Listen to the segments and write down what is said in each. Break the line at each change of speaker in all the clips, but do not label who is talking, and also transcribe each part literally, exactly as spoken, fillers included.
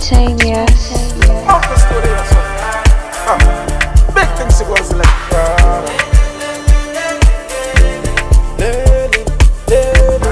Spontaneous.
Marcus story or something. Ah, big things it was like. Uh, lady, lady.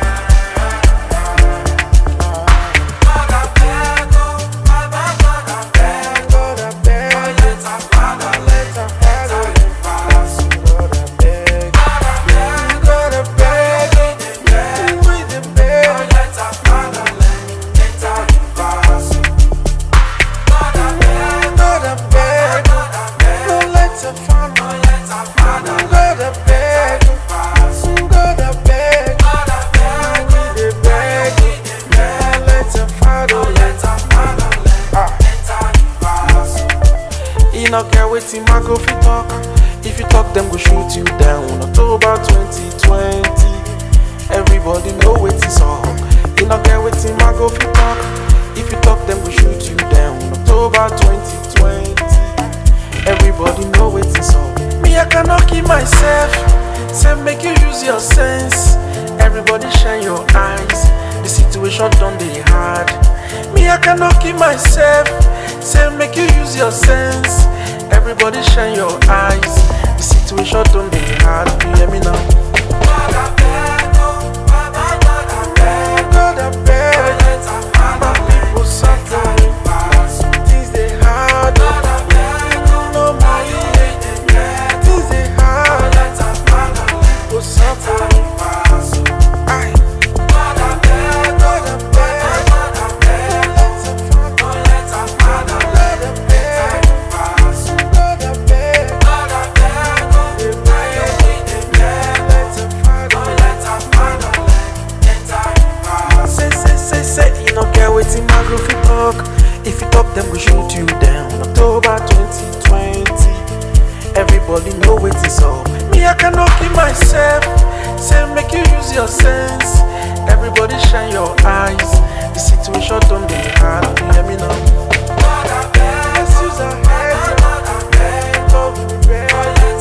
You no care wetin man go fit talk. If you talk, them go shoot you down. October twenty twenty, everybody know wetin up. You no care wetin man go fit talk. If you talk, them go shoot you down. October twenty twenty, everybody know wetin up. Me, I cannot keep myself. Say make you use your sense. Everybody shine your eyes. The situation done dey hard. Me, I cannot keep myself. Say make you use your sense. Everybody shine your eyes. The situation done dey hard. You hear me now? God, I beg. My people suffering. Things dey hard. No money. Things dey hard. People suffering. Aye. If you talk, them go shoot you down. October twenty twenty, everybody know wetin up. Me, I cannot keep myself. Say make you use your sense. Everybody shine your eyes. The situation done dey hard. You hear me now? Let's use our heads. Love me, baby.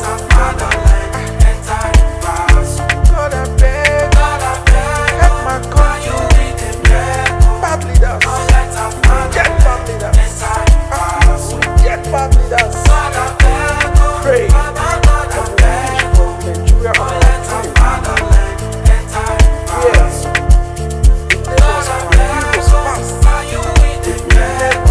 God, I beg. Help my country. Bad leaders. Get bad leaders. Get bad leaders. Pray. For Nigeria on our time. Yes. The neighbors of our heroes past. They never.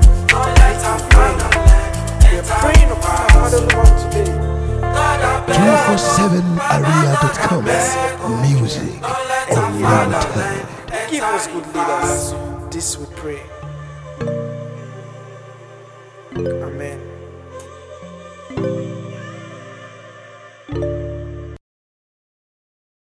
We are praying upon our fatherland today.
two forty-seven area dot com. Music unlimited.
Give us good leaders. This we pray. Amen.